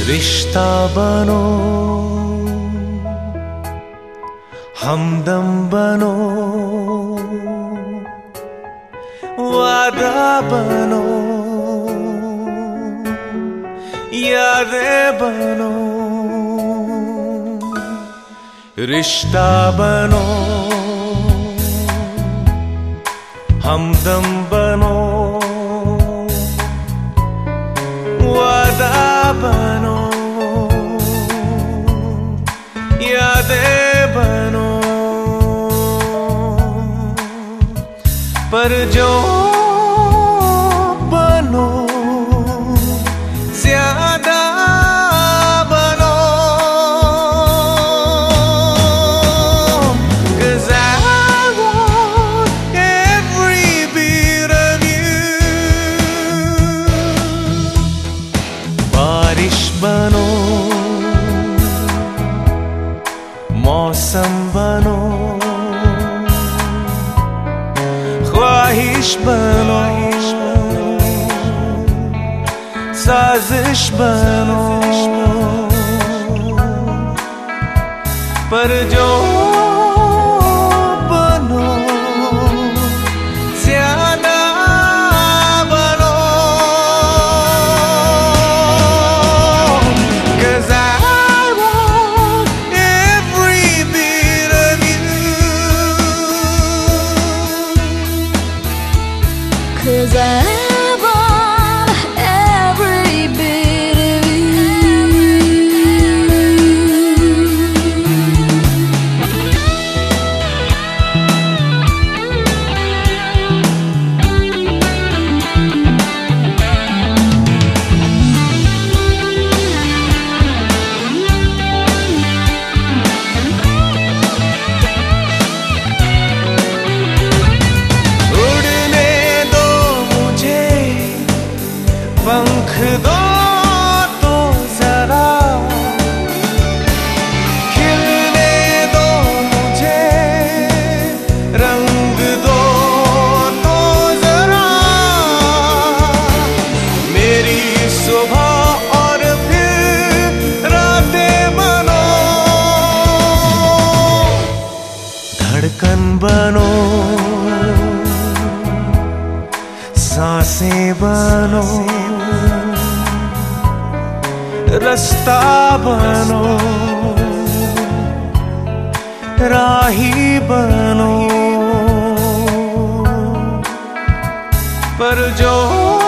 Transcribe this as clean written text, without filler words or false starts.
रिश्ता बनो, हमदम बनो, वादा बनो, यादें बनो। रिश्ता बनो, हमदम बनो, वादा बनो, यादें बनो। पर जो बनो ज्यादा बनो, 'cause I want every bit of you। बारिश बनो, मौसम बनो, ख्वाहिश बनो, साजिश बनो। पर जो बनो ज्यादा बनो, 'cause I want every bit of you। 'Cause I want every bit of you। उड़ने दो मुझे, पंख दो तो जरा, खिलने दो मुझे, रंग दो तो जरा। मेरी सुबह और फिर रातें बनो, धड़कन बनो, सांसें बनो, रास्ता बनो, राही बनो। पर जो